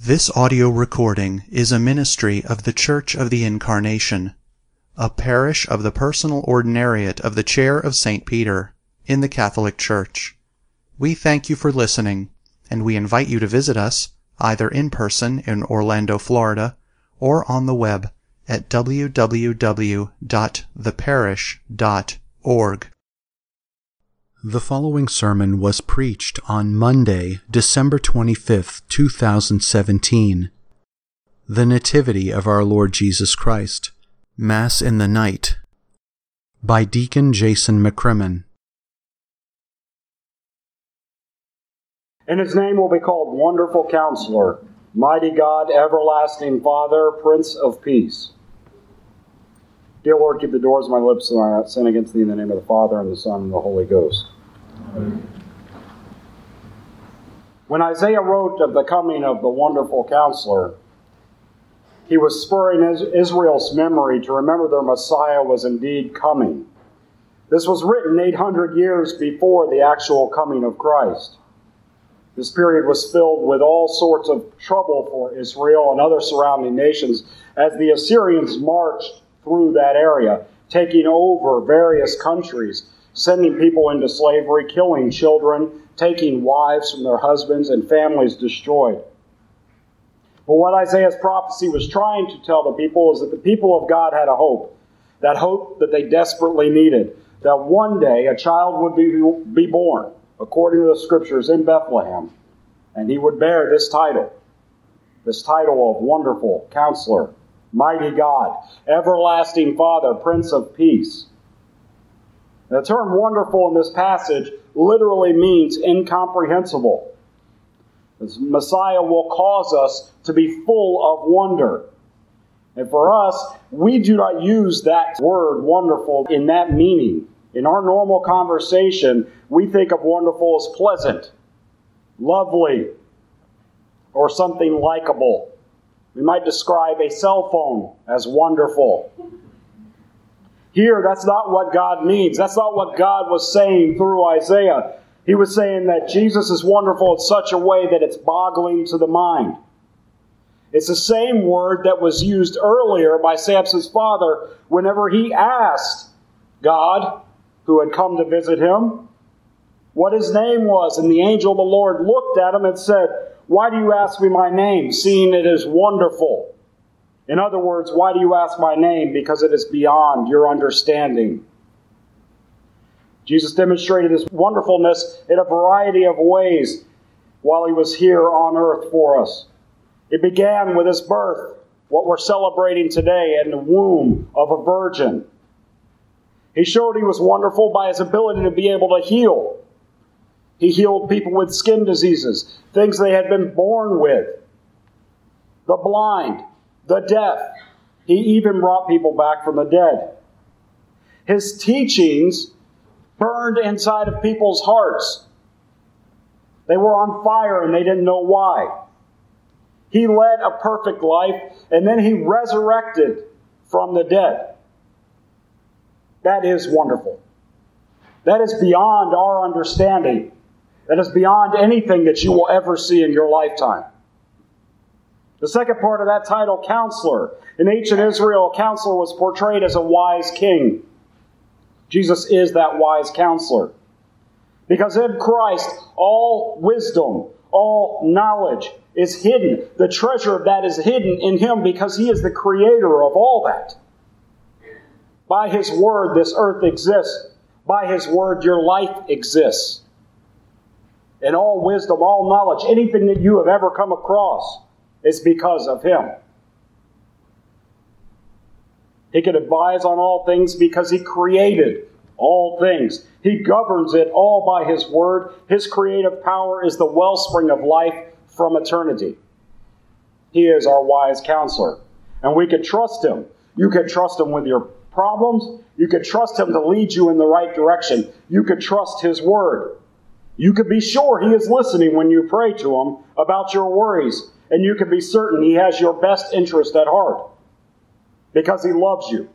This audio recording is a ministry of the Church of the Incarnation, a parish of the Personal Ordinariate of the Chair of St. Peter, in the Catholic Church. We thank you for listening, and we invite you to visit us, either in person in Orlando, Florida, or on the web at www.theparish.org. The following sermon was preached on Monday, December 25th, 2017. The Nativity of our Lord Jesus Christ, Mass in the Night, by Deacon Jason McCrimmon. And his name will be called Wonderful Counselor, Mighty God, Everlasting Father, Prince of Peace. Dear Lord, keep the doors of my lips so I not sin against thee, in the name of the Father, and the Son, and the Holy Ghost. Amen. When Isaiah wrote of the coming of the Wonderful Counselor, he was spurring Israel's memory to remember their Messiah was indeed coming. This was written 800 years before the actual coming of Christ. This period was filled with all sorts of trouble for Israel and other surrounding nations as the Assyrians marched through that area, taking over various countries, sending people into slavery, killing children, taking wives from their husbands, and families destroyed. But what Isaiah's prophecy was trying to tell the people is that the people of God had a hope that they desperately needed, that one day a child would be born, according to the Scriptures, in Bethlehem, and he would bear this title of Wonderful Counselor, Mighty God, Everlasting Father, Prince of Peace. The term wonderful in this passage literally means incomprehensible. This Messiah will cause us to be full of wonder. And for us, we do not use that word wonderful in that meaning. In our normal conversation, we think of wonderful as pleasant, lovely, or something likable. We might describe a cell phone as wonderful. Here, that's not what God means. That's not what God was saying through Isaiah. He was saying that Jesus is wonderful in such a way that it's boggling to the mind. It's the same word that was used earlier by Samson's father whenever he asked God, who had come to visit him, what his name was. And the angel of the Lord looked at him and said, "Why do you ask me my name, seeing it is wonderful?" In other words, why do you ask my name? Because it is beyond your understanding. Jesus demonstrated his wonderfulness in a variety of ways while he was here on earth for us. It began with his birth, what we're celebrating today, in the womb of a virgin. He showed he was wonderful by his ability to be able to heal. He healed people with skin diseases, things they had been born with. The blind, the deaf. He even brought people back from the dead. His teachings burned inside of people's hearts. They were on fire and they didn't know why. He led a perfect life and then he resurrected from the dead. That is wonderful. That is beyond our understanding. That is beyond anything that you will ever see in your lifetime. The second part of that title, Counselor. In ancient Israel, a counselor was portrayed as a wise king. Jesus is that wise counselor. Because in Christ, all wisdom, all knowledge is hidden. The treasure of that is hidden in Him because He is the creator of all that. By His Word, this earth exists. By His Word, your life exists. And all wisdom, all knowledge, anything that you have ever come across, is because of Him. He can advise on all things because He created all things. He governs it all by His Word. His creative power is the wellspring of life from eternity. He is our wise counselor. And we can trust Him. You can trust Him with your problems. You can trust Him to lead you in the right direction. You can trust His Word. You can be sure He is listening when you pray to Him about your worries. And you can be certain He has your best interest at heart. Because He loves you.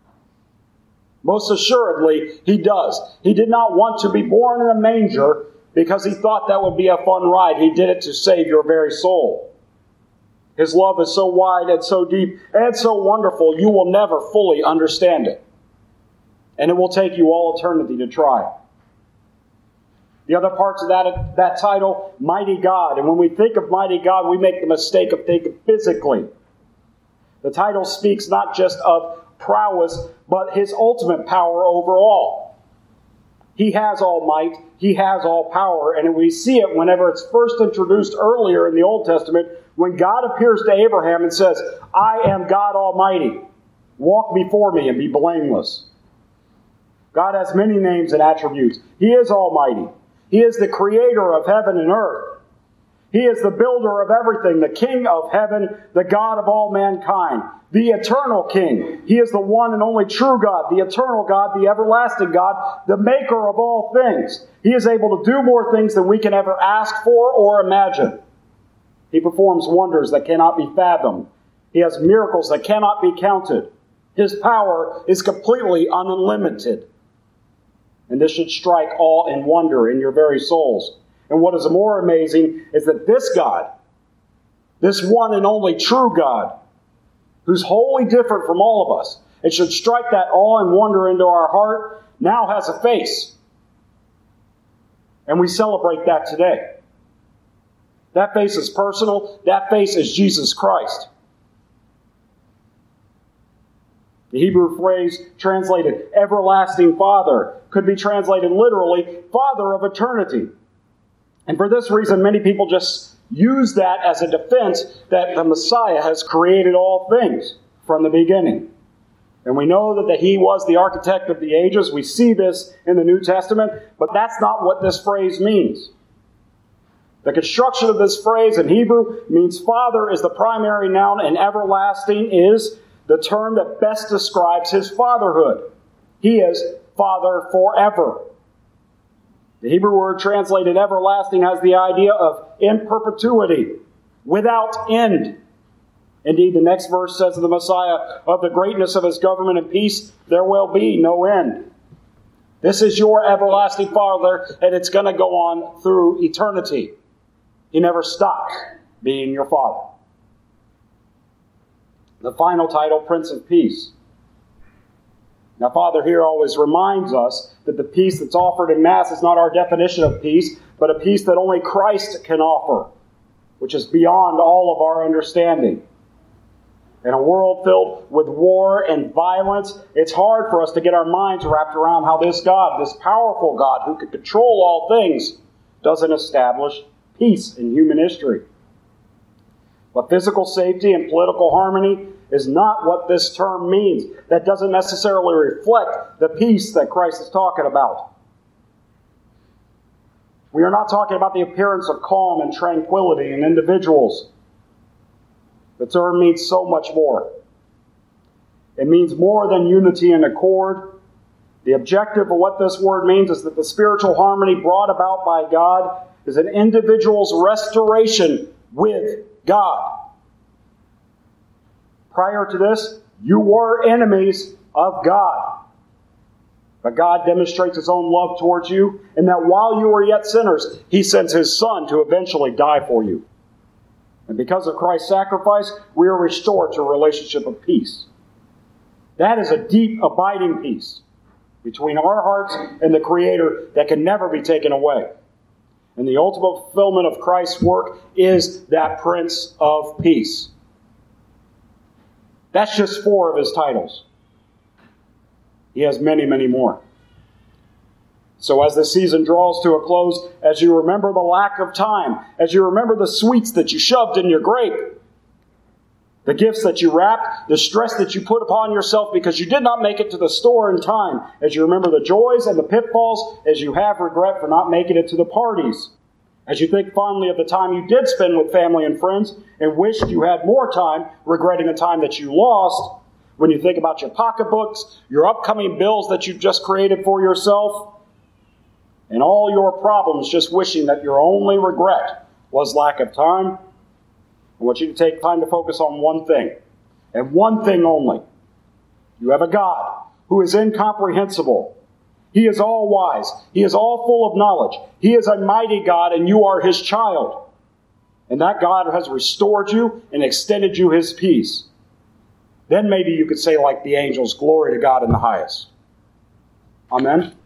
Most assuredly, He does. He did not want to be born in a manger because he thought that would be a fun ride. He did it to save your very soul. His love is so wide and so deep and so wonderful, you will never fully understand it. And it will take you all eternity to try it. The other parts of that title, Mighty God. And when we think of Mighty God, we make the mistake of thinking physically. The title speaks not just of prowess, but his ultimate power over all. He has all might. He has all power. And we see it whenever it's first introduced earlier in the Old Testament, when God appears to Abraham and says, I am God Almighty. Walk before me and be blameless. God has many names and attributes. He is Almighty. He is the creator of heaven and earth. He is the builder of everything, the King of heaven, the God of all mankind, the eternal King. He is the one and only true God, the eternal God, the everlasting God, the maker of all things. He is able to do more things than we can ever ask for or imagine. He performs wonders that cannot be fathomed. He has miracles that cannot be counted. His power is completely unlimited. And this should strike awe and wonder in your very souls. And what is more amazing is that this God, this one and only true God, who's wholly different from all of us, it should strike that awe and wonder into our heart, now has a face. And we celebrate that today. That face is personal. That face is Jesus Christ. The Hebrew phrase translated everlasting Father could be translated literally Father of eternity. And for this reason, many people just use that as a defense that the Messiah has created all things from the beginning. And we know that He was the architect of the ages. We see this in the New Testament, but that's not what this phrase means. The construction of this phrase in Hebrew means Father is the primary noun, and everlasting is the term that best describes His fatherhood. He is Father forever. The Hebrew word translated everlasting has the idea of in perpetuity, without end. Indeed, the next verse says of the Messiah, of the greatness of His government and peace, there will be no end. This is your everlasting Father, and it's going to go on through eternity. He never stops being your Father. The final title, Prince of Peace. Now, Father here always reminds us that the peace that's offered in Mass is not our definition of peace, but a peace that only Christ can offer, which is beyond all of our understanding. In a world filled with war and violence, it's hard for us to get our minds wrapped around how this God, this powerful God who can control all things, doesn't establish peace in human history. But physical safety and political harmony is not what this term means. That doesn't necessarily reflect the peace that Christ is talking about. We are not talking about the appearance of calm and tranquility in individuals. The term means so much more. It means more than unity and accord. The objective of what this word means is that the spiritual harmony brought about by God is an individual's restoration with God. Prior to this, you were enemies of God. But God demonstrates His own love towards you, in that while you were yet sinners, He sends His Son to eventually die for you. And because of Christ's sacrifice, we are restored to a relationship of peace. That is a deep, abiding peace between our hearts and the Creator that can never be taken away. And the ultimate fulfillment of Christ's work is that Prince of Peace. That's just 4 of His titles. He has many, many more. So as the season draws to a close, as you remember the lack of time, as you remember the sweets that you shoved in your grape, the gifts that you wrapped, the stress that you put upon yourself because you did not make it to the store in time, as you remember the joys and the pitfalls, as you have regret for not making it to the parties, as you think fondly of the time you did spend with family and friends and wished you had more time, regretting the time that you lost, when you think about your pocketbooks, your upcoming bills that you've just created for yourself, and all your problems, just wishing that your only regret was lack of time, I want you to take time to focus on one thing, and one thing only. You have a God who is incomprehensible. He is all wise. He is all full of knowledge. He is a mighty God, and you are His child. And that God has restored you and extended you His peace. Then maybe you could say like the angels, glory to God in the highest. Amen.